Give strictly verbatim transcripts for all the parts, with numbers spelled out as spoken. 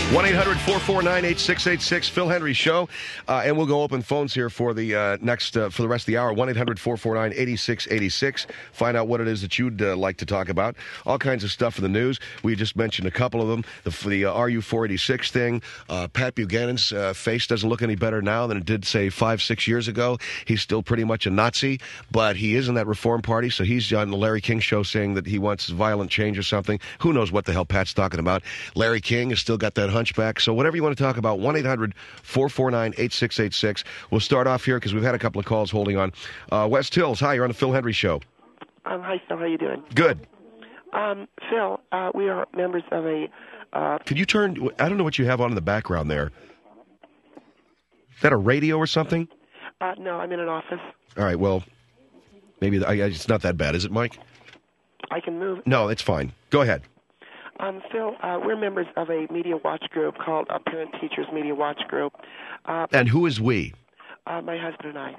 one eight hundred four four nine eight six eight six, Phil Hendrie Show. Uh, and we'll go open phones here for the uh, next uh, for the rest of the hour. one eight hundred four four nine eight six eight six. Find out what it is that you'd uh, like to talk about. All kinds of stuff in the news. We just mentioned a couple of them. The, the uh, R U four eighty-six thing. Uh, Pat Buchanan's uh, face doesn't look any better now than it did, say, five, six years ago. He's still pretty much a Nazi, but he is in that Reform Party, so he's on the Larry King Show saying that he wants violent change or something. Who knows what the hell Pat's talking about. Larry King has still got that hunchback. So whatever you want to talk about, one eight hundred four four nine eight six eight six. We'll start off here because we've had a couple of calls holding on. Uh, West Hills, hi, you're on the Phil Hendrie Show. Um, hi, Phil. How you doing? Good. Um, Phil, uh, we are members of a... Uh, Could you turn... I don't know what you have on in the background there. Is that a radio or something? Uh, no, I'm in an office. All right, well, maybe I, it's not that bad, is it, Mike? I can move. No, it's fine. Go ahead. Um, Phil, uh, we're members of a media watch group called uh, Parent Teachers Media Watch Group. Uh, and who is we? Uh, my husband and I.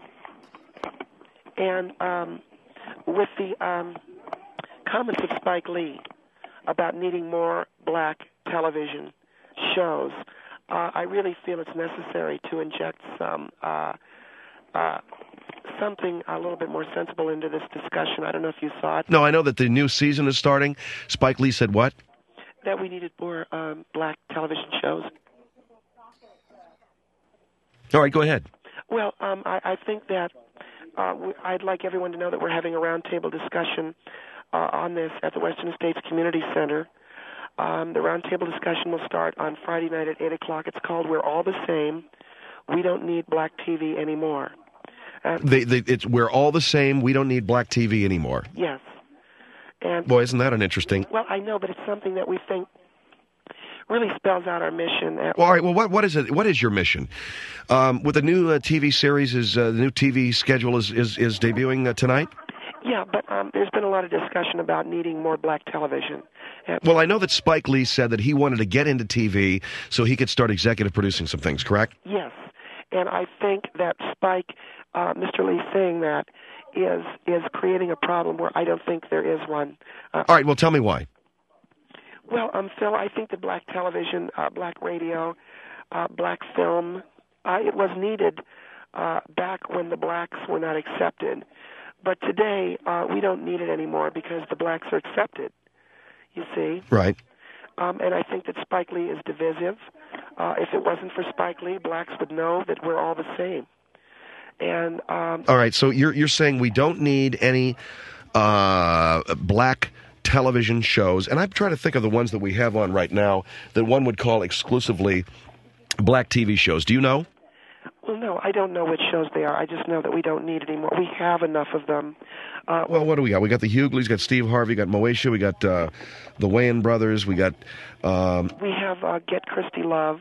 And um, with the um, comments of Spike Lee about needing more black television shows, uh, I really feel it's necessary to inject some uh, uh, something a little bit more sensible into this discussion. I don't know if you saw it. No, I know that the new season is starting. Spike Lee said what? That we needed more um, black television shows. All right, go ahead. Well, um, I, I think that uh, we, I'd like everyone to know that we're having a roundtable discussion uh, on this at the Western Estates Community Center. Um, the roundtable discussion will start on Friday night at eight o'clock. It's called We're All the Same. We Don't Need Black T V Anymore. Uh, they, they, it's, we're all the same. We don't need black T V anymore. Yes. And boy, isn't that an interesting... Well, I know, but it's something that we think really spells out our mission. Well, all right, well, what, what is it? What is your mission? Um, with the new uh, T V series, is uh, the new T V schedule is, is, is debuting uh, tonight? Yeah, but um, there's been a lot of discussion about needing more black television. And well, I know that Spike Lee said that he wanted to get into T V so he could start executive producing some things, correct? Yes, and I think that Spike... Uh, Mister Lee saying that is is creating a problem where I don't think there is one. Uh, All right, well, tell me why. Well, um, Phil, I think that black television, uh, black radio, uh, black film, uh, it was needed uh, back when the blacks were not accepted. But today, uh, we don't need it anymore because the blacks are accepted, you see. Right. Um, and I think that Spike Lee is divisive. Uh, if it wasn't for Spike Lee, blacks would know that we're all the same. And um, all right, so you're you're saying we don't need any uh, black television shows, and I'm trying to think of the ones that we have on right now that one would call exclusively black T V shows. Do you know? Well, no, I don't know which shows they are. I just know that we don't need anymore. We have enough of them. Uh, well, what do we got? We got the Hugleys, got Steve Harvey, got Moesha, we got uh, the Wayans brothers, we got. Um, we have uh, Get Christy Love,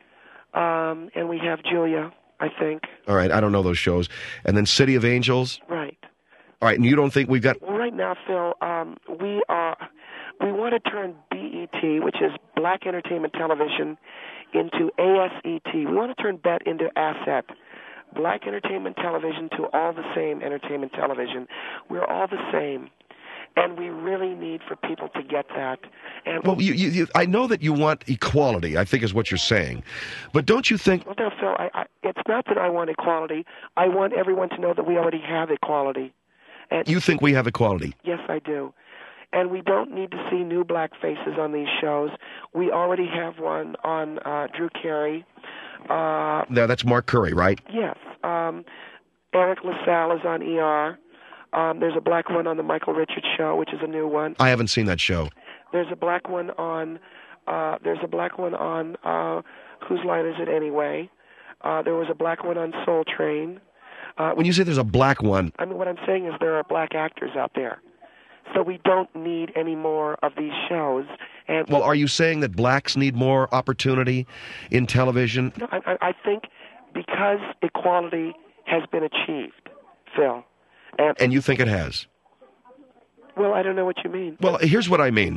um, and we have Julia. I think. All right, I don't know those shows. And then City of Angels? Right. All right, and you don't think we've got... Well, right now, Phil, um, we are, we want to turn B E T, which is Black Entertainment Television, into A S E T. We want to turn B E T into Asset. Black Entertainment Television to all the same entertainment television. We're all the same. And we really need for people to get that. And well, you, you, you, I know that you want equality, I think is what you're saying. But don't you think... Well, no, Phil, I, I, it's not that I want equality. I want everyone to know that we already have equality. And you think we have equality? Yes, I do. And we don't need to see new black faces on these shows. We already have one on uh, Drew Carey. Uh, no, that's Mark Curry, right? Yes. Um, Eric LaSalle is on E R. Um, there's a black one on the Michael Richards Show, which is a new one. I haven't seen that show. There's a black one on. Uh, there's a black one on. Uh, Whose Line Is It Anyway? Uh, there was a black one on Soul Train. Uh, when you say there's a black one, I mean what I'm saying is there are black actors out there, so we don't need any more of these shows. And well, are you saying that blacks need more opportunity in television? No, I, I think because equality has been achieved, Phil. And, and you think it has? Well, I don't know what you mean. Well, here's what I mean.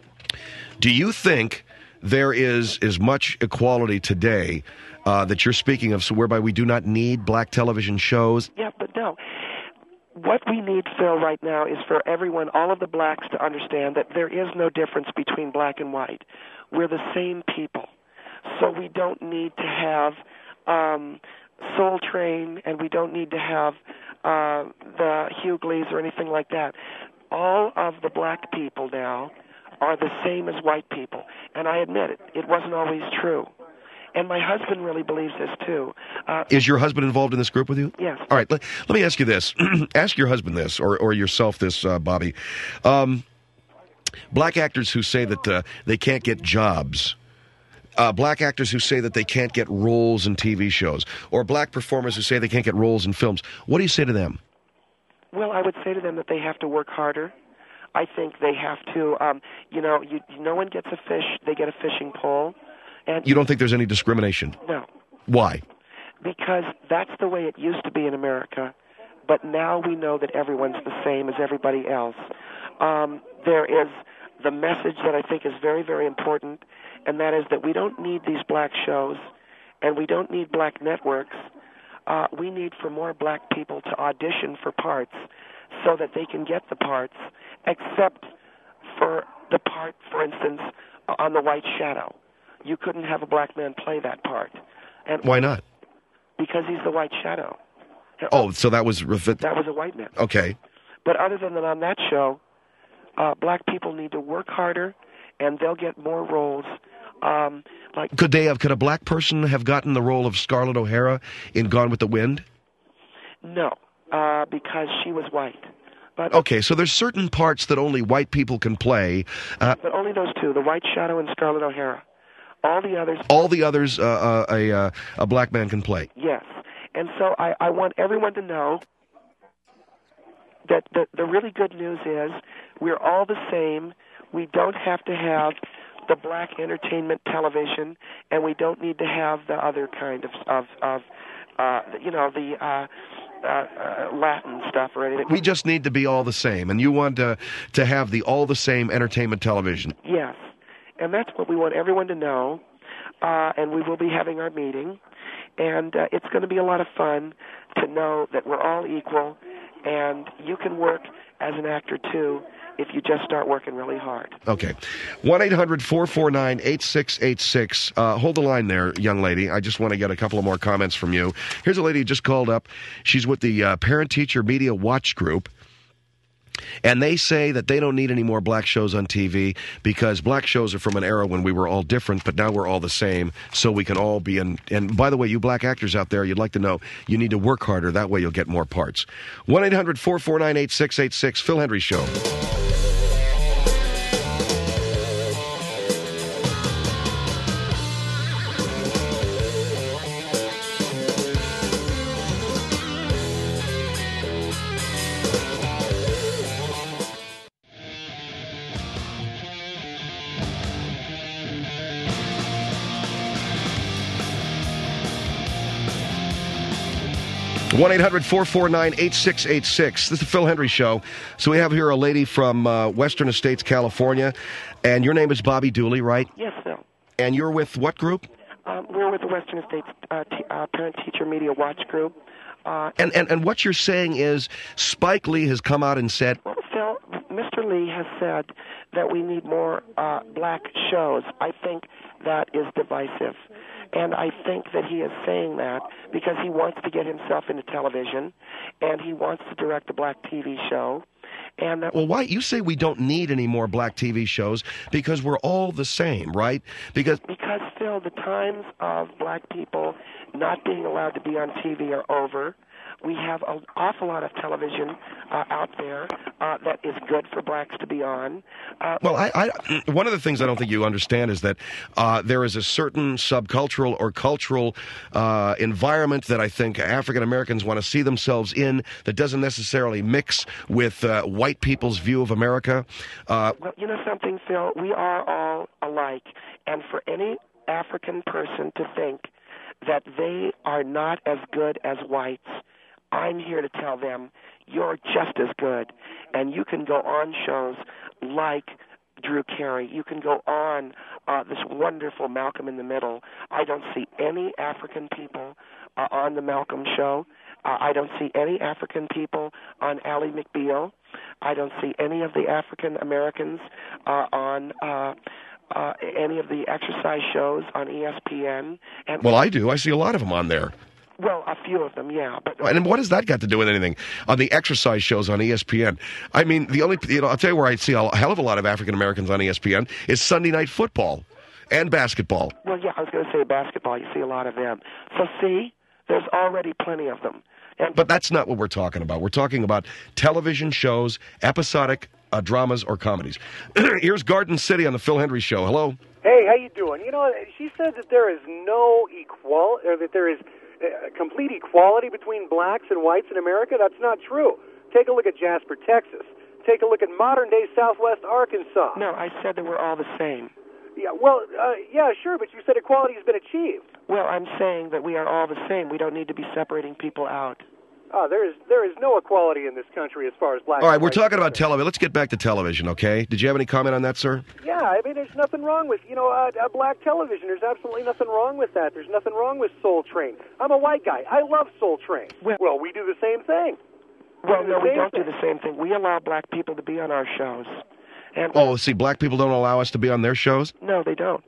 Do you think there is as much equality today uh, that you're speaking of, so whereby we do not need black television shows? Yeah, but no. What we need, Phil, right now is for everyone, all of the blacks, to understand that there is no difference between black and white. We're the same people. So we don't need to have um, Soul Train, and we don't need to have uh, the Hughleys or anything like that. All of the black people now are the same as white people. And I admit it, it wasn't always true. And my husband really believes this, too. Uh, Is your husband involved in this group with you? Yes. All right, let, let me ask you this. Ask your husband this, or, or yourself this, uh, Bobby. Um, black actors who say that uh, they can't get jobs, uh, black actors who say that they can't get roles in T V shows, or black performers who say they can't get roles in films, what do you say to them? Well, I would say to them that they have to work harder. I think they have to, um, you know, you, no one gets a fish, they get a fishing pole. And You don't think there's any discrimination? No. Why? Because that's the way it used to be in America, but now we know that everyone's the same as everybody else. Um, there is the message that I think is very, very important, and that is that we don't need these black shows, and we don't need black networks. Uh, we need for more black people to audition for parts so that they can get the parts, except for the part, for instance, on The White Shadow. You couldn't have a black man play that part. And Why not? Because he's the White Shadow. Oh, so that was... That was a white man. Okay. But other than that, on that show, uh, black people need to work harder, and they'll get more roles. Um, like Could they have? Could a black person have gotten the role of Scarlett O'Hara in Gone with the Wind? No, uh, because she was white. But Okay, so there's certain parts that only white people can play. Uh, but only those two, the White Shadow and Scarlett O'Hara. All the others... all the others, uh, uh, a uh, a black man can play. Yes. And so I, I want everyone to know that the, the really good news is we're all the same. We don't have to have the black entertainment television, and we don't need to have the other kind of, of, of uh, you know, the uh, uh, uh, Latin stuff or anything. We just need to be all the same, and you want to to have the all the same entertainment television. Yes. And that's what we want everyone to know, uh, and we will be having our meeting. And uh, it's going to be a lot of fun to know that we're all equal, and you can work as an actor, too, if you just start working really hard. Okay. one eight hundred four four nine eight six eight six. Uh, hold the line there, young lady. I just want to get a couple of more comments from you. Here's a lady who just called up. She's with the uh, Parent Teacher Media Watch Group. And they say that they don't need any more black shows on T V because black shows are from an era when we were all different, but now we're all the same, so we can all be in. And by the way, you black actors out there, you'd like to know, you need to work harder. That way you'll get more parts. one eight hundred four four nine eight six eight six, Phil Hendrie Show. one eight hundred four four nine eight six eight six. This is the Phil Hendrie Show. So we have here a lady from uh, Western Estates, California, and your name is Bobby Dooley, right? Yes, Phil. And you're with what group? Um, we're with the Western Estates uh, t- uh, Parent Teacher Media Watch Group. Uh, And, and and what you're saying is Spike Lee has come out and said, well, Phil, Mister Lee has said that we need more uh, black shows. I think that is divisive. And I think that he is saying that because he wants to get himself into television, and he wants to direct a black T V show. And that well, why? You say we don't need any more black T V shows because we're all the same, right? Because Because, Phil, the times of black people not being allowed to be on T V are over. We have an awful lot of television uh, out there uh, that is good for blacks to be on. Uh, Well, I, I, one of the things I don't think you understand is that uh, there is a certain subcultural or cultural uh, environment that I think African Americans want to see themselves in that doesn't necessarily mix with uh, white people's view of America. Uh, Well, you know something, Phil? We are all alike. And for any African person to think that they are not as good as whites, I'm here to tell them you're just as good. And you can go on shows like Drew Carey. You can go on uh, this wonderful Malcolm in the Middle. I don't see any African people uh, on the Malcolm show. Uh, I don't see any African people on Ally McBeal. I don't see any of the African Americans uh, on uh, uh, any of the exercise shows on E S P N. And Well, I do. I see a lot of them on there. Well, a few of them, yeah. But And what has that got to do with anything on the exercise shows on E S P N? I mean, the only, you know, I'll tell you where I see a hell of a lot of African Americans on E S P N is Sunday Night Football and basketball. Well, yeah, I was going to say basketball. You see a lot of them. So, see, there's already plenty of them. And But that's not what we're talking about. We're talking about television shows, episodic uh, dramas, or comedies. Here's Garden City on the Phil Hendry Show. Hello. Hey, how you doing? You know, she said that there is no equal, or that there is uh, complete equality between blacks and whites in America. That's not true. Take a look at Jasper, Texas. Take a look at modern-day Southwest Arkansas. no, I said that we're all the same. Yeah, well, uh, yeah, sure, but you said equality has been achieved. Well, I'm saying that we are all the same. We don't need to be separating people out. Oh, there is there is no equality in this country as far as blacks. All right, and we're whites talking are about concerned. television. Let's get back to television, okay? Did you have any comment on that, sir? Yeah, I mean, there's nothing wrong with, you know, uh, uh, black television. There's absolutely nothing wrong with that. There's nothing wrong with Soul Train. I'm a white guy. I love Soul Train. Well- Well, we do the same thing. Well, do no, the we same don't do thing. the same thing. We allow black people to be on our shows. And Oh, see, black people don't allow us to be on their shows? no, they don't.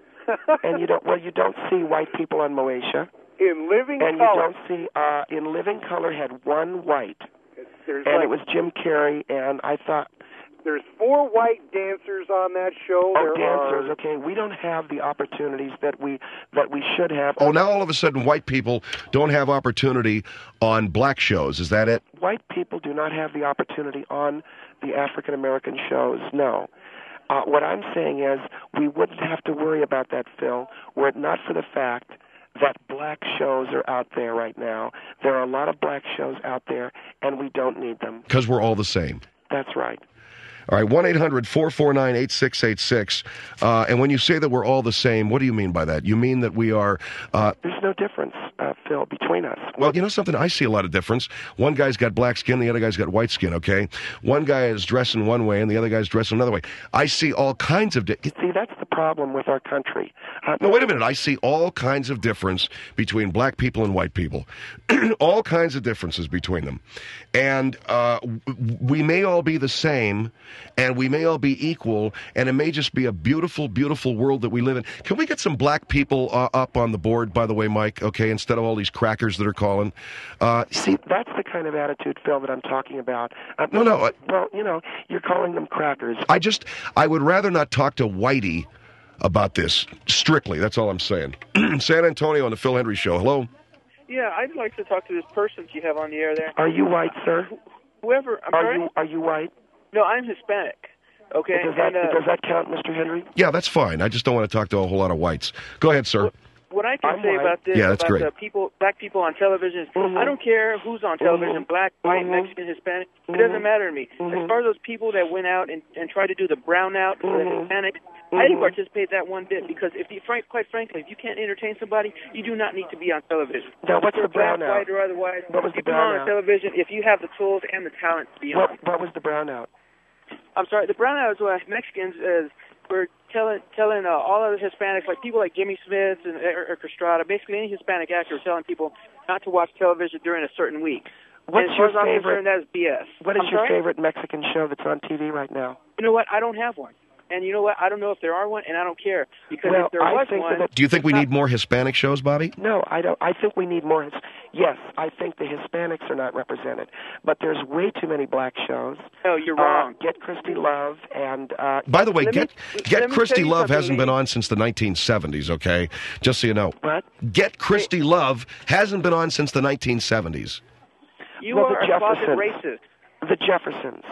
And you don't. Well, you don't see white people on Moesha, In living and you color, don't see. Uh, in Living Color had one white, there's and like it was Jim Carrey. And I thought, there's four white dancers on that show. oh, there dancers. are, Okay, we don't have the opportunities that we that we should have. Oh, now all of a sudden white people don't have opportunity on black shows. Is that it? White people do not have the opportunity on the African American shows. No. Uh, what I'm saying is we wouldn't have to worry about that, Phil, were it not for the fact that black shows are out there right now. There are a lot of black shows out there, and we don't need them. Because we're all the same. That's right. All right, one eight hundred four four nine eight six eight six. Uh, and when you say that we're all the same, what do you mean by that? You mean that we are... Uh, There's no difference, uh, Phil, between us. well, you know something? I see a lot of difference. One guy's got black skin, the other guy's got white skin, okay? One guy is dressed in one way, and the other guy's dressed another way. I see all kinds of... Di- See, that's the problem with our country. Uh, no, wait a minute. I see all kinds of difference between black people and white people. All kinds of differences between them. And uh, w- we may all be the same, and we may all be equal, and it may just be a beautiful, beautiful world that we live in. Can we get some black people uh, up on the board, by the way, Mike, okay, instead of all these crackers that are calling? Uh, See, that's the kind of attitude, Phil, that I'm talking about. Uh, no, no. I, Well, you know, you're calling them crackers. I just, I would rather not talk to Whitey about this, strictly. That's all I'm saying. San Antonio on the Phil Hendry Show. Hello? Yeah, I'd like to talk to this person you have on the air there. Are you white, sir? Whoever, I'm Are sorry? you are you white? No, I'm Hispanic. Okay, Does that and uh, does that count, Mister Henry? Yeah, that's fine. I just don't want to talk to a whole lot of whites. Go ahead, sir. what I can I'm say white. about this, Yeah, that's about great. the people, black people on television, is Mhm. I don't care who's on television, Mhm. black, white, Mhm. Mexican, Hispanic. It Mhm. doesn't matter to me. Mhm. As far as those people that went out and, and tried to do the brownout for the Mhm. Hispanics, I didn't Mhm. participate that one bit because, if you, frank, quite frankly, if you can't entertain somebody, you do not need to be on television. Now, what's Whether the black, brownout? white, or otherwise, What was the you come on brownout? television if you have the tools and the talent to be on. What what was the brownout? I'm sorry, the brownouts were Mexicans uh, were telling telling uh, all of the Hispanics, like people like Jimmy Smith and Eric Estrada, basically any Hispanic actor, telling people not to watch television during a certain week. What's and as your far as I'm favorite? concerned, that is B S. What is I'm your sorry? favorite Mexican show that's on T V right now? You know what? I don't have one. And you know what? I don't know if there are one, and I don't care. Because Well, if there I was think one... that- Do you think we It's need more Hispanic shows, Bobby? No, I don't. I think we need more. His- Yes, I think the Hispanics are not represented, but there's way too many black shows. No, you're Uh, wrong. Get Christy Love and uh, By the way, Let me- Get let Get me Christy tell you Love something, hasn't been Lee. on since the nineteen seventies, okay? Just so you know. what? Get Christy Love hasn't been on since the nineteen seventies. You Well, the are a closet Jeffersons. racist. The Jeffersons.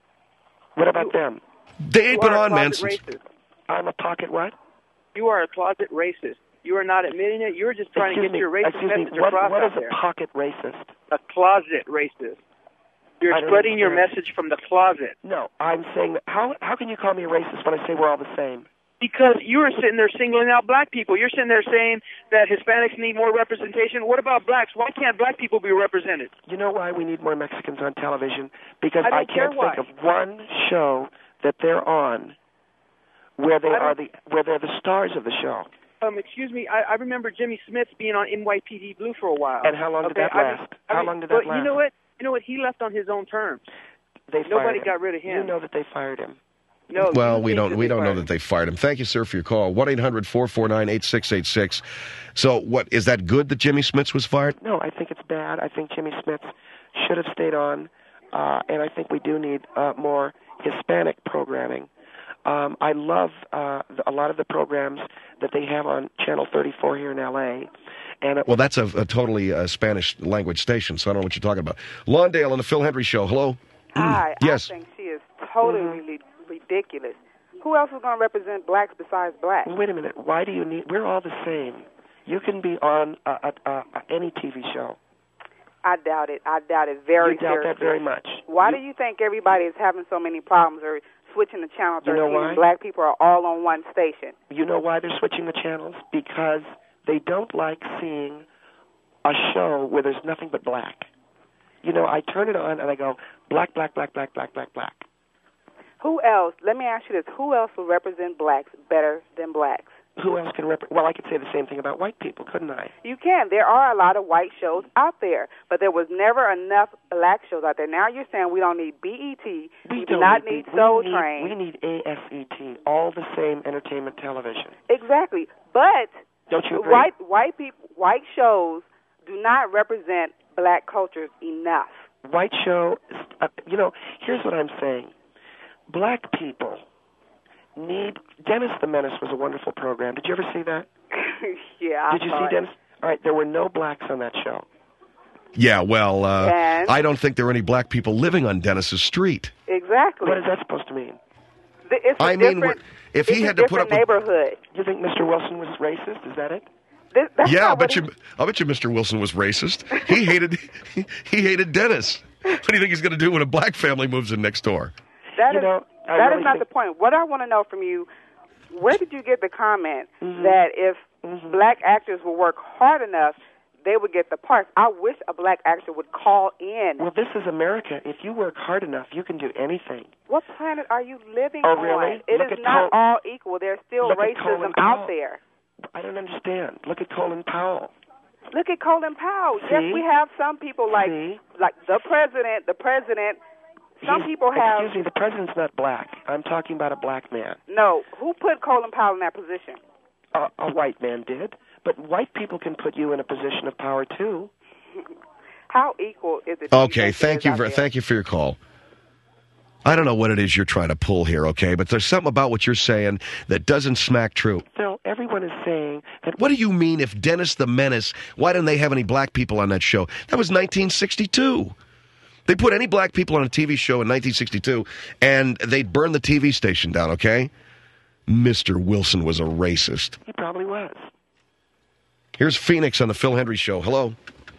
What about You- them? They ain't You been are a on, man, closet since... racist. I'm a pocket what? You are a closet racist. You are not admitting it. You're just trying Excuse to get me. your racist Excuse me. message What, across what out is a there. pocket racist? A closet racist. You're I don't spreading your understand. message from the closet. No, I'm saying that. How how can you call me a racist when I say we're all the same? Because you are sitting there singling out black people. You're sitting there saying that Hispanics need more representation. What about blacks? Why can't black people be represented? You know why we need more Mexicans on television? Because I don't I can't care why. think of one show that they're on where they I don't- are the where they're the stars of the show. Um, excuse me, I, I remember Jimmy Smith being on N Y P D Blue for a while. And how long did Okay, that I last? mean- I How mean, long did well, that last? You know what? You know what? He left on his own terms. They fired Nobody him. got rid of him. You know that they fired him. No, Well, you we need don't to we be don't know fired. that they fired him. Thank you, sir, for your call. one eight hundred four four nine eight six eight six. So, what is that good that Jimmy Smits was fired? No, I think it's bad. I think Jimmy Smits should have stayed on, uh, and I think we do need uh, more Hispanic programming. Um, I love uh, a lot of the programs that they have on Channel thirty-four here in L A. And it, Well, that's a, a totally uh, Spanish language station, so I don't know what you're talking about. Lawndale on the Phil Henry Show. Hello. Hi. Yes. I think she is totally Mm-hmm. ridiculous. Who else is going to represent blacks besides blacks? Well, wait a minute. Why do you need? We're all the same. You can be on uh, uh, uh, any T V show. I doubt it. I doubt it very You doubt seriously. that very much. Why You- do you think everybody is having so many problems or switching to Channel You know thirteen why? and black people are all on one station? You know why they're switching the channels? Because they don't like seeing a show where there's nothing but black. You know, I turn it on and I go, black, black, black, black, black, black, black. Who else, let me ask you this, who else will represent blacks better than blacks? Who else can rep- Well, I could say the same thing about white people, couldn't I? You can. There are a lot of white shows out there, but there was never enough black shows out there. Now you're saying we don't need B E T, we, do don't not need, need we Soul need, Train. We need A S E T, all the same entertainment television. Exactly. But Don't you agree? white white people white shows do not represent black cultures enough. White show, uh, you know, here's what I'm saying. Black people need, Dennis the Menace was a wonderful program. Did you ever see that? yeah. Did you I see saw it. Dennis? All right, there were no blacks on that show. Yeah, well, uh, And? I don't think there are any black people living on Dennis's street. Exactly. What is that supposed to mean? The- It's a I mean, different, if it's he a had to put different up with- neighborhood. You think Mister Wilson was racist? Is that it? This, that's Yeah, I not bet what you. I bet you, Mister Wilson was racist. He hated. he, he hated Dennis. What do you think he's going to do when a black family moves in next door? That You is, know, I that really is not think- the point. What I want to know from you, where did you get the comment Mhm. that if Mhm. black actors would work hard enough, they would get the parts? I wish a black actor would call in. Well, this is America. If you work hard enough, you can do anything. What planet are you living Oh, on? really? It Look is at not Col- all equal. There's still Look at racism Colin Powell. out there. I don't understand. Look at Colin Powell. Look at Colin Powell. See? Yes, we have some people like See? like the president. The president. Some He's- people have Excuse me, the president's not black. I'm talking about a black man. no. Who put Colin Powell in that position? A, a white man did. But white people can put you in a position of power, too. How equal is it? do Okay, think it thank is you. out For, there? thank you for your call. I don't know what it is you're trying to pull here, okay, but there's something about what you're saying that doesn't smack true. Phil, everyone is saying that... What do you mean if Dennis the Menace, why didn't they have any black people on that show? That was nineteen sixty-two. They put any black people on a T V show in nineteen sixty-two, and they'd burn the T V station down, okay? Mister Wilson was a racist. He probably was. Here's Phoenix on the Phil Henry Show. Hello?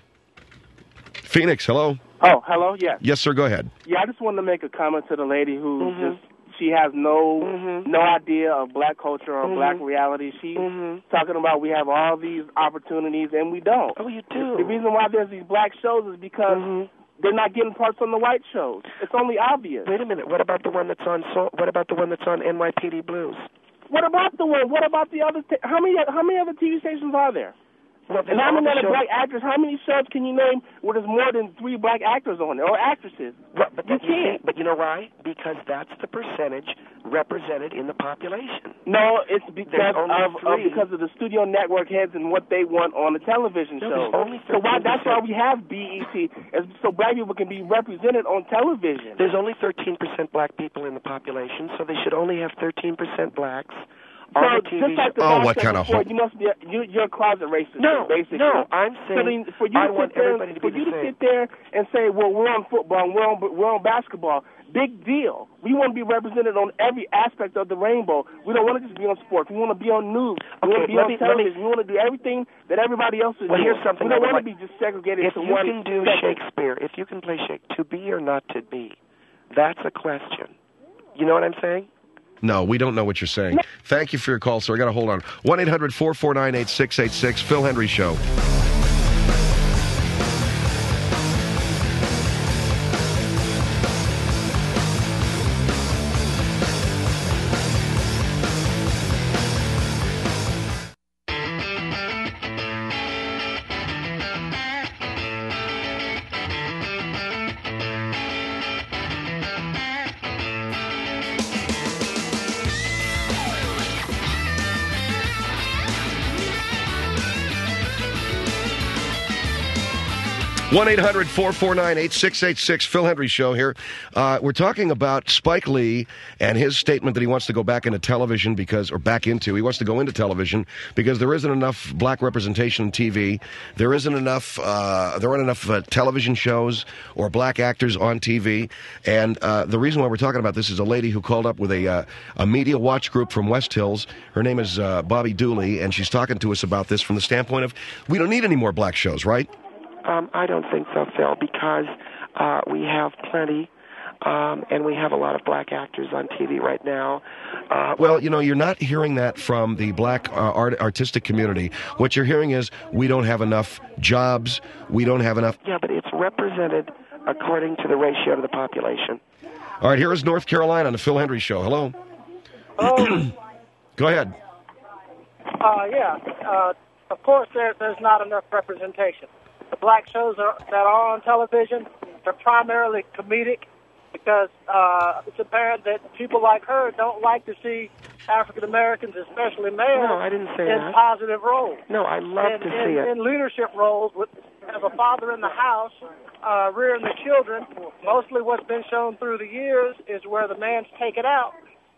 Phoenix, hello? Oh, hello, yes. Yes, sir, go ahead. Yeah, I just wanted to make a comment to the lady who Mhm. just, she has no Mhm. no idea of black culture or Mhm. black reality. She's Mhm. talking about we have all these opportunities and we don't. Oh, you do. The reason why there's these black shows is because Mhm. they're not getting parts on the white shows. It's only obvious. Wait a minute. What about the one that's on? So, what about the one that's on N Y P D Blues? What about the one? What about the other? T- how many how many other T V stations are there? Well, And how all many the other shows- black actors? How many shows can you name where there's more than three black actors on there or actresses? Well, but You that- you see- can't. But you know why? Because that's the percentage represented in the population. No, it's because There's of, only of three. because of the studio network heads and what they want on the television No, shows. there's only So why? That's why thirteen percent. we have B E T, is so black people can be represented on television. There's only thirteen percent black people in the population, so they should only have thirteen percent blacks on So the T V just like the show. Oh, boss what said kind of before, hope? you must be a, you, you're a closet racist. No, basically. no, I'm So saying then for you I to want sit there, everybody to for be you the to same. sit there and say, well, we're on football, and we're on we're on basketball. Big deal. We want to be represented on every aspect of the rainbow. We don't want to just be on sports. We want to be on news. We Okay, want to be let on me- let me- television. We want to do everything that everybody else is Well, doing. here's something we don't I would want to like- be just segregated If to you one can do section. Shakespeare, if you can play Shakespeare, to be or not to be, that's a question. You know what I'm saying? No, we don't know what you're saying. Thank you for your call, sir. I got to hold on. one eight hundred four four nine eight six eight six, Phil Henry Show. one eight hundred four four nine eight six eight six, Phil Hendrie Show here. Uh, we're talking about Spike Lee and his statement that he wants to go back into television because, or back into, he wants to go into television because there isn't enough black representation in T V. There isn't enough, uh, there aren't enough uh, television shows or black actors on T V. And uh, the reason why we're talking about this is a lady who called up with a, uh, a media watch group from West Hills. Her name is uh, Bobby Dooley, and she's talking to us about this from the standpoint of we don't need any more black shows, right? Um, I don't think so, Phil, because uh, we have plenty, um, and we have a lot of black actors on T V right now. Uh, well, you know, you're not hearing that from the black uh, art, artistic community. What you're hearing is we don't have enough jobs, we don't have enough... Yeah, but it's represented according to the ratio to the population. All right, here is North Carolina on the Phil Hendrie Show. Hello. Hello. Go ahead. Uh, yeah, uh, of course there, there's not enough representation. The black shows are, that are on television, they're primarily comedic because uh, it's apparent that people like her don't like to see African Americans, especially males, no, I didn't say in that. positive roles. No, I love in, to in, see it. In leadership roles, with, as a father in the house, uh, rearing the children, mostly what's been shown through the years is where the man's taken out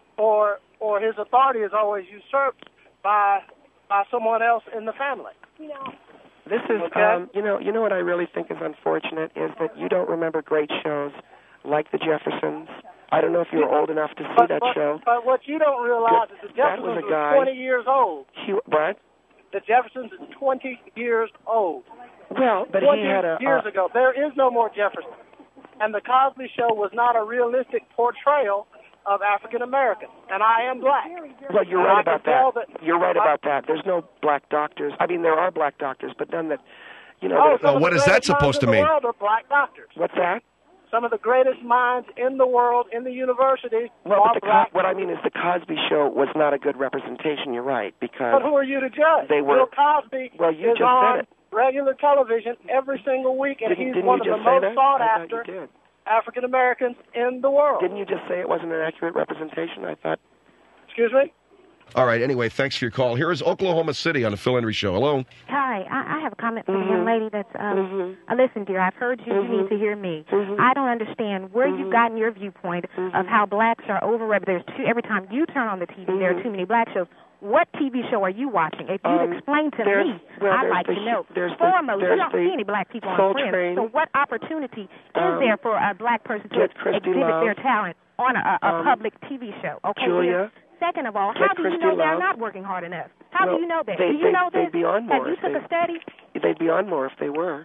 or or his authority is always usurped by by someone else in the family. You know. This is, okay. um, you know, you know what I really think is unfortunate is that you don't remember great shows like The Jeffersons. I don't know if you were old enough to see but, that but, show. But what you don't realize that, is The Jeffersons was, a was guy, twenty years old. He, what? The Jeffersons is twenty years old. Well, but twenty he had a... years uh, ago. There is no more Jefferson. And The Cosby Show was not a realistic portrayal of African Americans, and I am black. Well, you're and right I about can tell that. that. You're right I, about that. There's no black doctors. I mean, there are black doctors, but none that, you know... Oh, that, some well, of what the is that greatest supposed minds to in mean? The world are black doctors. What's that? Some of the greatest minds in the world, in the universities, well, are but the black. Co- what I mean is the Cosby Show was not a good representation. You're right, because... But who are you to judge? They were... Bill Cosby well, you is just on said it. regular television every single week, and didn't, he's didn't one of you the just say most that? sought I after thought you did. African Americans in the world. Didn't you just say it wasn't an accurate representation? I thought... Excuse me? All right, anyway, thanks for your call. Here is Oklahoma City on the Phil Hendrie Show. Hello. Hi, I, I have a comment for mm-hmm. the young lady that's, um, mm-hmm. uh, listen, dear, I've heard you, mm-hmm. you need to hear me. Mm-hmm. I don't understand where mm-hmm. you've gotten your viewpoint mm-hmm. of how blacks are overrepresented. There's too, every time you turn on the T V, mm-hmm. there are too many black shows. What T V show are you watching? If you'd um, explain to there's, me, well, I'd there's like the, to know. There's Foremost, the, you there's don't the see any black people Soul on Friends. Train. So what opportunity um, is there for a black person to Get Christy exhibit Love. their talent on a, a um, public T V show? Okay, Julia. Here. Second of all, Get how do you Christy know they're Love. not working hard enough? How well, do you know that? They, do you they, know this? They'd be on more. Have you took they, a study? They'd be on more if they were.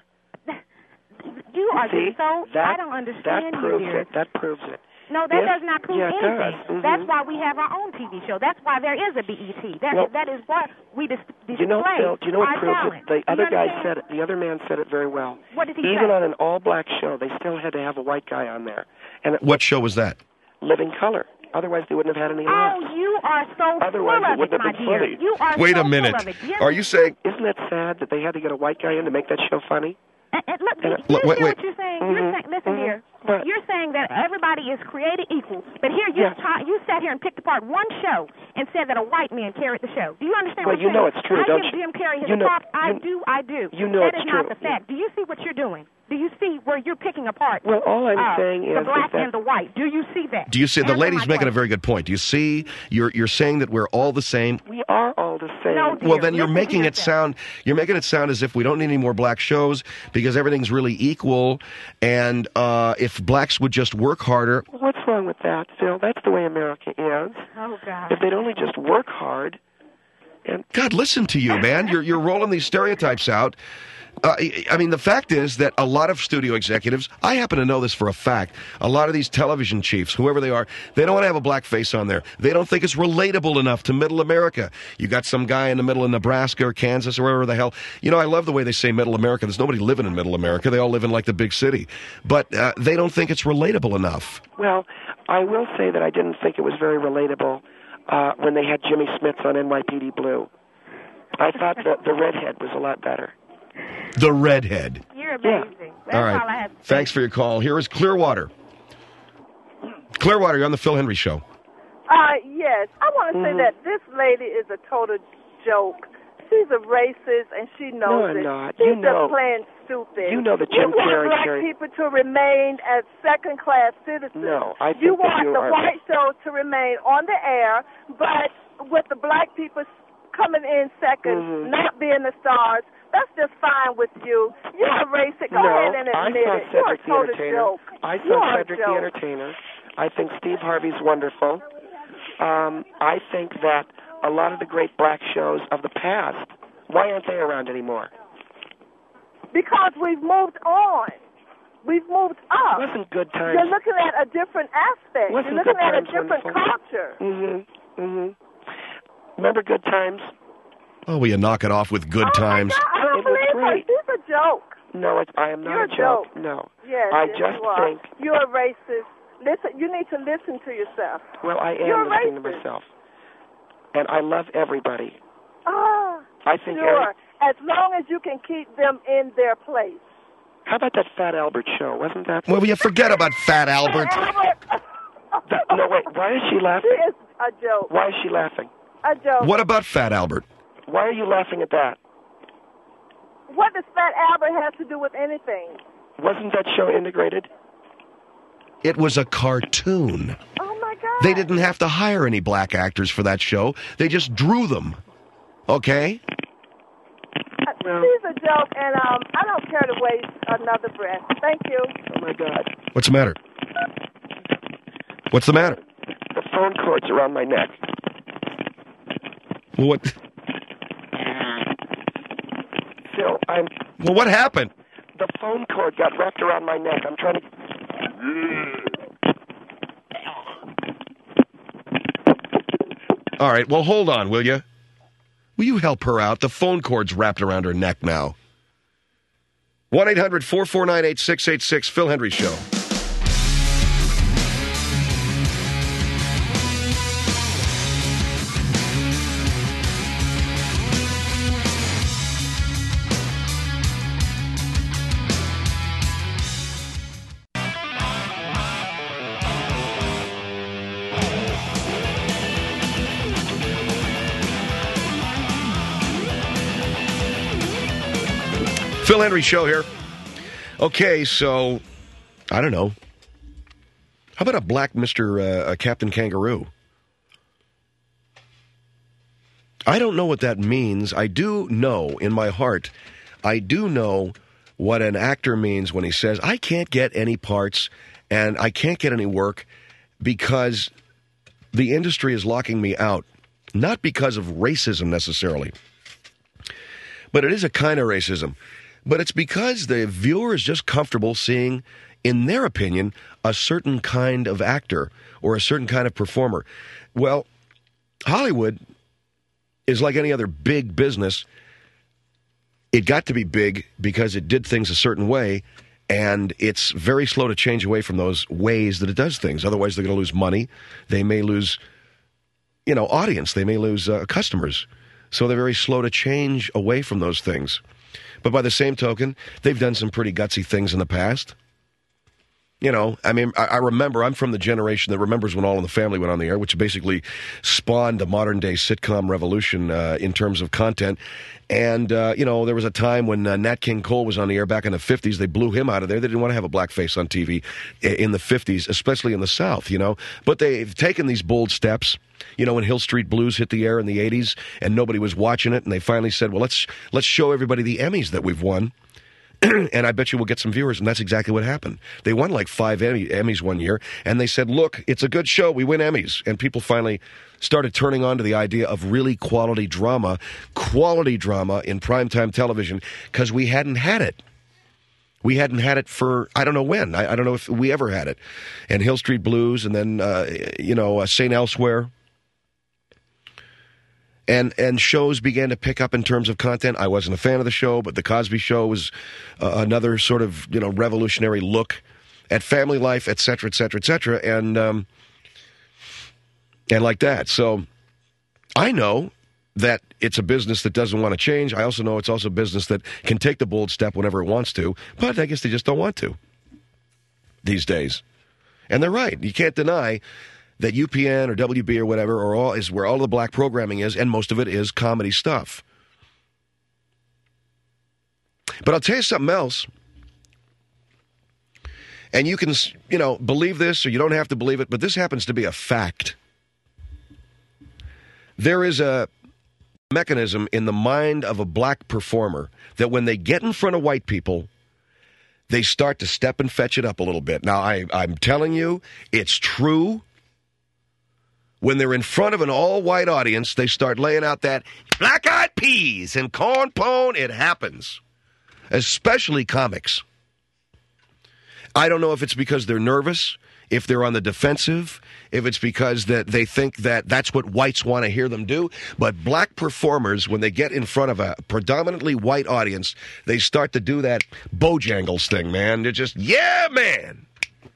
You are See, just so... that, I don't understand that you, proves dear. it. That proves it. No, that If, does not prove yeah, it anything. Does. Mm-hmm. That's why we have our own T V show. That's why there is a B E T. That, well, that is what we dis- display you know, Phil, do you know what our proves talent. it? The Do other you guy understand? said it. The other man said it very well. What did he Even say? on an all-black show, they still had to have a white guy on there. And it, What show was that? Living Color. Otherwise, they wouldn't have had any Oh, laughs. you are so Otherwise, full it of it, wouldn't my have been dear. funny. You are Wait so a minute. Full of it. Yes. Are you saying... Isn't that sad that they had to get a white guy in to make that show funny? And, and look, And, you, uh, you wait, hear wait. what you're saying? Mm-hmm. You're saying, listen mm-hmm. here. What? You're saying that everybody is created equal, but here you Yes. ta- you sat here and picked apart one show and said that a white man carried the show. Do you understand Well, what I'm you know saying? it's true, I don't give you? Jim Carrey his You know- props. I you- do, I do. you know that it's is not true. the fact. Do you see what you're doing? Do you see where you're picking apart? Well, all I'm uh, saying is, the black is that and the white. Do you see that? Do you see... The Answer lady's my making a question. very good point. Do you see... You're, you're saying that we're all the same? we are all the same. No, dear. Well, then you're Listen to making it yourself. sound you're making it sound as if we don't need any more black shows because everything's really equal, and uh, if blacks would just work harder. What's wrong with that, Phil? That's the way America is. Oh, God. If they'd only just work hard, and God, listen to you, man. You're you're rolling these stereotypes out. Uh, I mean, the fact is that a lot of studio executives, I happen to know this for a fact, a lot of these television chiefs, whoever they are, they don't want to have a black face on there. They don't think it's relatable enough to middle America. You got some guy in the middle of Nebraska or Kansas or wherever the hell. You know, I love the way they say middle America. There's nobody living in middle America. They all live in like the big city. But uh, they don't think it's relatable enough. well, I will say that I didn't think it was very relatable uh, when they had Jimmy Smits on N Y P D Blue. I thought the, the redhead was a lot better. The redhead. You're amazing. That's All right. all I have to say. Thanks for your call. Here is Clearwater. Clearwater, you're on the Phil Hendrie Show. Uh, yes. I want to Mhm. say that this lady is a total joke. She's a racist, and she knows No, I'm it. not. She's You just know. playing stupid. You know that Jim you want Carrey black carried- people to remain as second-class citizens. No, I think you that want you the are- white shows to remain on the air, but with the black people coming in 2nd Mhm. not being the stars. That's just fine with you. You're a racist. Go no, ahead and I admit saw it. You're a Cedric the total Entertainer. joke. I You're saw a Cedric the joke. Entertainer. I think Steve Harvey's wonderful. Um, I think that a lot of the great black shows of the past, why aren't they around anymore? Because we've moved on. We've moved up. Wasn't Good Times? You're looking at a different aspect. Wasn't You're looking Good at a Times different wonderful? culture. Mm-hmm. Mm-hmm. Remember Good Times? Oh, will you knock it off with good oh times? My God, I don't It was believe great. her. She's a joke. No, it's, I am not You're a a joke. joke. No. Yes, I yes, just you are. think. You're a racist. Listen, you need to listen to yourself. Well, I am You're listening to racist. myself, and I love everybody. Ah, I think. sure. Every, As long as you can keep them in their place. how about that Fat Albert show? Wasn't that? Well, will you forget about Fat Albert? That, no, wait. Why is she She laughing? is a joke. Why is she laughing? A joke. What about Fat Albert? Why are you laughing at that? What does Fat Albert have to do with anything? Wasn't that show integrated? It was a cartoon. Oh, my God. They didn't have to hire any black actors for that show. They just drew them. Okay? Uh, She's a joke, and um, I don't care to waste another breath. Thank you. Oh, my God. What's the matter? What's the matter? The phone cord's around my neck. Well, what? Phil, I'm... Well, what happened? The phone cord got wrapped around my neck. I'm trying to... All right, well, hold on, will you? Will you help her out? The phone cord's wrapped around her neck now. one eight hundred four four nine eight six eight six, Phil Hendry Show. Phil Hendry Show here. Okay, so, I don't know. How about a black Mister Uh, Captain Kangaroo? I don't know what that means. I do know in my heart, I do know what an actor means when he says, I can't get any parts and I can't get any work because the industry is locking me out. Not because of racism necessarily, but it is a kind of racism. But it's because the viewer is just comfortable seeing, in their opinion, a certain kind of actor or a certain kind of performer. Well, Hollywood is like any other big business. It got to be big because it did things a certain way, and it's very slow to change away from those ways that it does things. Otherwise, they're going to lose money. They may lose, you know, audience. They may lose uh, customers. So they're very slow to change away from those things. But by the same token, they've done some pretty gutsy things in the past. You know, I mean, I, I remember, I'm from the generation that remembers when All in the Family went on the air, which basically spawned the modern-day sitcom revolution uh, in terms of content. And, uh, you know, there was a time when uh, Nat King Cole was on the air back in the fifties. They blew him out of there. They didn't want to have a black face on T V in the fifties, especially in the South, you know. But they've taken these bold steps. You know, when Hill Street Blues hit the air in the eighties and nobody was watching it, and they finally said, well, let's let's show everybody the Emmys that we've won. And I bet you we'll get some viewers, and that's exactly what happened. They won like five Emmy, Emmys one year, and they said, look, it's a good show, we win Emmys. And people finally started turning on to the idea of really quality drama, quality drama in primetime television, because we hadn't had it. We hadn't had it for, I don't know when. I, I don't know if we ever had it. And Hill Street Blues, and then, uh, you know, uh, Saint Elsewhere. And and shows began to pick up in terms of content. I wasn't a fan of the show, but The Cosby Show was uh, another sort of, you know, revolutionary look at family life, et cetera, et cetera, et cetera, and, um, and like that. So I know that it's a business that doesn't want to change. I also know it's also a business that can take the bold step whenever it wants to, but I guess they just don't want to these days. And they're right. You can't deny that U P N or W B or whatever or all is where all the black programming is, and most of it is comedy stuff. But I'll tell you something else. And you can, you know, believe this or you don't have to believe it, but this happens to be a fact. There is a mechanism in the mind of a black performer that when they get in front of white people, they start to step and fetch it up a little bit. Now, I, I'm telling you, it's true. When they're in front of an all-white audience, they start laying out that black-eyed peas and corn pone. It happens, especially comics. I don't know if it's because they're nervous, if they're on the defensive, if it's because that they think that that's what whites want to hear them do. But black performers, when they get in front of a predominantly white audience, they start to do that Bojangles thing, man. They're just, yeah, man.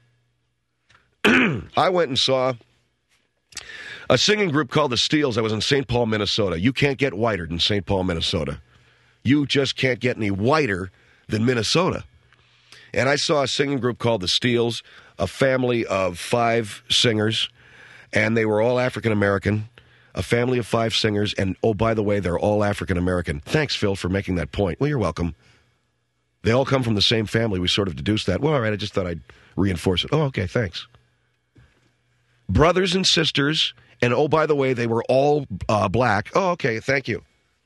I went and saw a singing group called the Steels. I was in Saint Paul, Minnesota. You can't get whiter than Saint Paul, Minnesota. You just can't get any whiter than Minnesota. And I saw a singing group called the Steels, a family of five singers, and they were all African-American, a family of five singers, and, oh, by the way, they're all African-American. Thanks, Phil, for making that point. Well, you're welcome. They all come from the same family. We sort of deduced that. Well, all right, I just thought I'd reinforce it. Oh, okay, thanks. Brothers and sisters, and, oh, by the way, they were all uh, black. Oh, okay, thank you.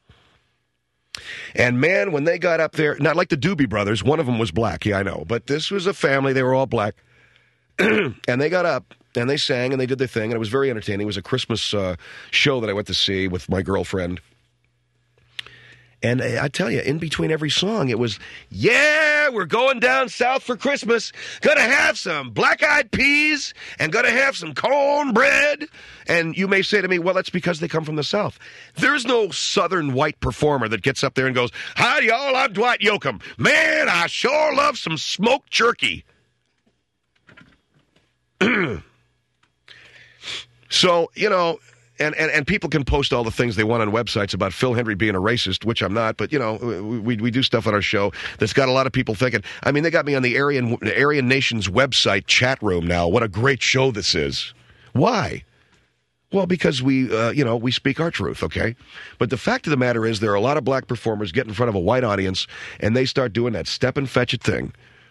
And, man, when they got up there, not like the Doobie Brothers, one of them was black, yeah, I know, but this was a family, they were all black, and they got up, and they sang, and they did their thing, and it was very entertaining. It was a Christmas uh, show that I went to see with my girlfriend. And I tell you, in between every song, it was, yeah, we're going down south for Christmas. Gonna have some black-eyed peas and gonna have some cornbread. And you may say to me, well, that's because they come from the South. There's no southern white performer that gets up there and goes, hi, y'all, I'm Dwight Yoakam. Man, I sure love some smoked jerky. So, you know... And, and and people can post all the things they want on websites about Phil Hendrie being a racist, which I'm not, but, you know, we we do stuff on our show that's got a lot of people thinking. I mean, they got me on the Aryan, Aryan Nation's website chat room now. What a great show this is. Why? Well, because we, uh, you know, we speak our truth, okay? But the fact of the matter is there are a lot of black performers get in front of a white audience, and they start doing that step and fetch it thing.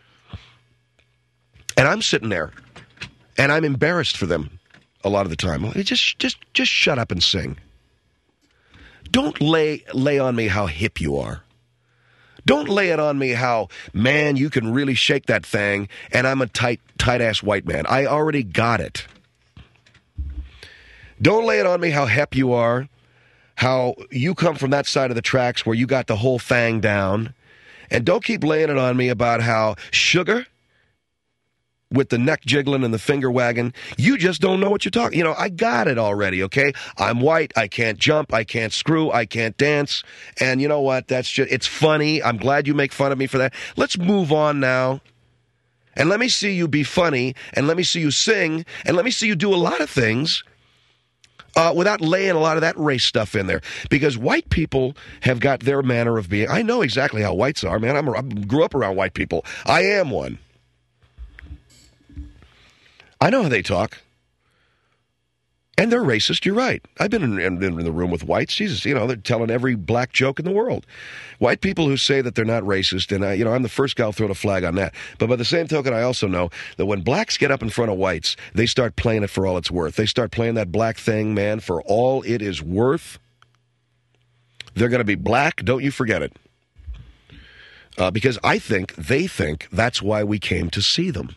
And I'm sitting there, and I'm embarrassed for them. A lot of the time, just just just shut up and sing. Don't lay lay on me how hip you are. Don't lay it on me how, man, you can really shake that thing, and I'm a tight tight ass white man. I already got it. Don't lay it on me how hep you are, how you come from that side of the tracks where you got the whole thing down, and don't keep laying it on me about how sugar. With the neck jiggling and the finger wagging, you just don't know what you're talking. You know, I got it already, okay? I'm white, I can't jump, I can't screw, I can't dance, and you know what? That's just, it's funny. I'm glad you make fun of me for that. Let's move on now. And let me see you be funny, and let me see you sing, and let me see you do a lot of things uh, without laying a lot of that race stuff in there. Because white people have got their manner of being. I know exactly how whites are, man. I'm, I grew up around white people. I am one. I know how they talk. And they're racist, you're right. I've been in, in, in the room with whites. Jesus, you know, they're telling every black joke in the world. White people who say that they're not racist, and, I, you know, I'm the first guy who'll throw a flag on that. But by the same token, I also know that when blacks get up in front of whites, they start playing it for all it's worth. They start playing that black thing, man, for all it is worth. They're going to be black, don't you forget it. Uh, because I think they think that's why we came to see them.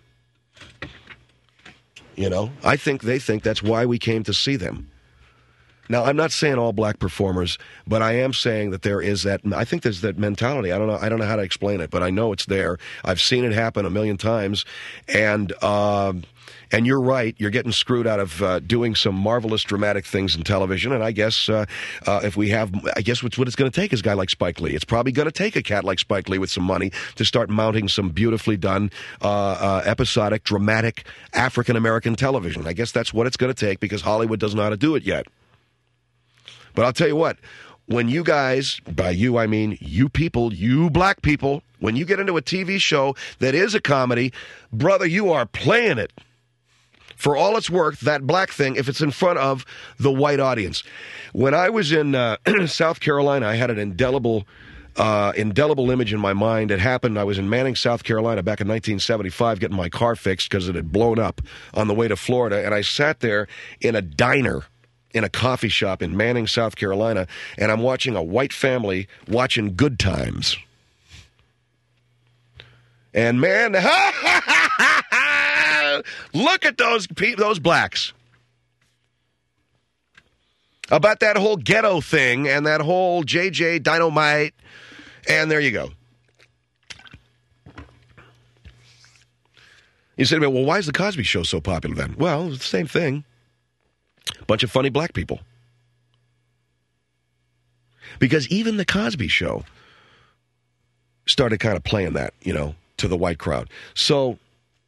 You know, I think they think that's why we came to see them. Now, I'm not saying all black performers, but I am saying that there is that, I think there's that mentality. I don't know I don't know how to explain it, but I know it's there. I've seen it happen a million times. And uh, and you're right, you're getting screwed out of uh, doing some marvelous dramatic things in television. And I guess uh, uh, if we have, I guess what's what it's going to take is a guy like Spike Lee. It's probably going to take a cat like Spike Lee with some money to start mounting some beautifully done, uh, uh, episodic, dramatic African-American television. I guess that's what it's going to take because Hollywood doesn't know how to do it yet. But I'll tell you what, when you guys, by you I mean you people, you black people, when you get into a T V show that is a comedy, brother, you are playing it. For all it's worth, that black thing, if it's in front of the white audience. When I was in uh, South Carolina, I had an indelible uh, indelible image in my mind. It happened. I was in Manning, South Carolina back in nineteen seventy-five getting my car fixed because it had blown up on the way to Florida. And I sat there in a diner in a coffee shop in Manning, South Carolina, and I'm watching a white family watching Good Times. And man, look at those pe- those blacks. About that whole ghetto thing and that whole J J Dynamite, and there you go. You say to me, well, why is the Cosby Show so popular then? Well, it's the same thing. Bunch of funny black people. Because even the Cosby Show started kind of playing that, you know, to the white crowd. So,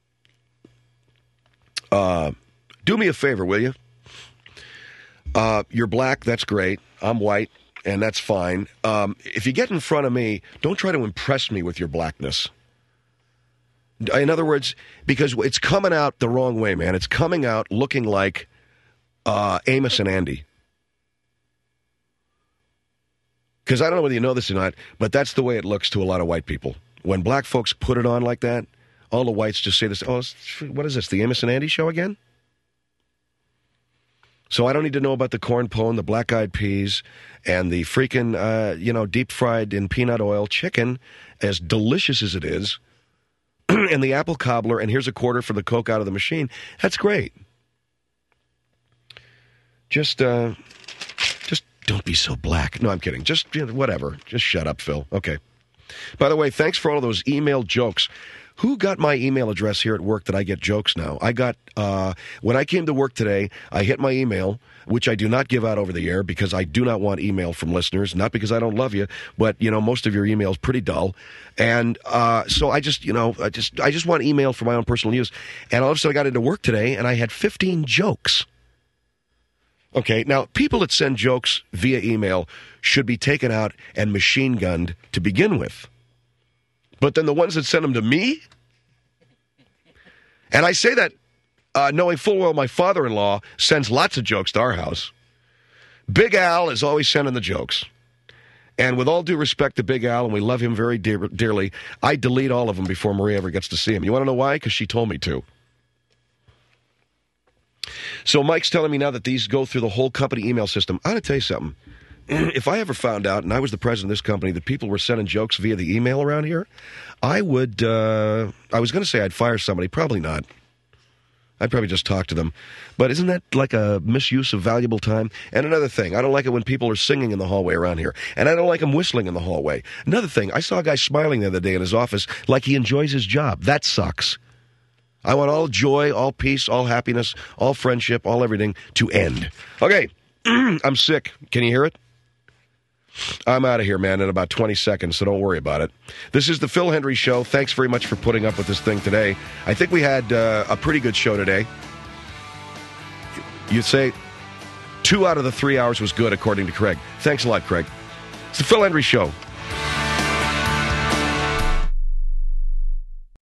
uh, do me a favor, will you? Uh, you're black, that's great. I'm white, and that's fine. Um, if you get in front of me, don't try to impress me with your blackness. In other words, because it's coming out the wrong way, man. It's coming out looking like uh, Amos and Andy. Because I don't know whether you know this or not, but that's the way it looks to a lot of white people. When black folks put it on like that, all the whites just say this, oh, what is this, the Amos and Andy show again? So I don't need to know about the corn pone, the black-eyed peas, and the freaking, uh, you know, deep-fried in peanut oil chicken, as delicious as it is, and the apple cobbler, and here's a quarter for the Coke out of the machine. That's great. Just, uh, just don't be so black. No, I'm kidding. Just, you know, whatever. Just shut up, Phil. Okay. By the way, thanks for all of those email jokes. Who got my email address here at work that I get jokes now? I got, uh, when I came to work today, I hit my email, which I do not give out over the air because I do not want email from listeners, not because I don't love you, but, you know, most of your email is pretty dull. And uh, so I just, you know, I just I just want email for my own personal use. And all of a sudden I got into work today and I had fifteen jokes. Okay, now people that send jokes via email should be taken out and machine gunned to begin with. But then the ones that send them to me, and I say that uh, knowing full well my father-in-law sends lots of jokes to our house. Big Al is always sending the jokes. And with all due respect to Big Al, and we love him very dear, dearly, I delete all of them before Maria ever gets to see him. You want to know why? Because she told me to. So Mike's telling me now that these go through the whole company email system. I got to tell you something. If I ever found out, and I was the president of this company, that people were sending jokes via the email around here, I would, uh, I was going to say I'd fire somebody. Probably not. I'd probably just talk to them. But isn't that like a misuse of valuable time? And another thing, I don't like it when people are singing in the hallway around here. And I don't like them whistling in the hallway. Another thing, I saw a guy smiling the other day in his office like he enjoys his job. That sucks. I want all joy, all peace, all happiness, all friendship, all everything to end. Okay, I'm sick. Can you hear it? I'm out of here, man, in about twenty seconds, so don't worry about it. This is the Phil Hendrie Show. Thanks very much for putting up with this thing today. I think we had uh, a pretty good show today. You'd say two out of the three hours was good, according to Craig. Thanks a lot, Craig. It's the Phil Hendrie Show.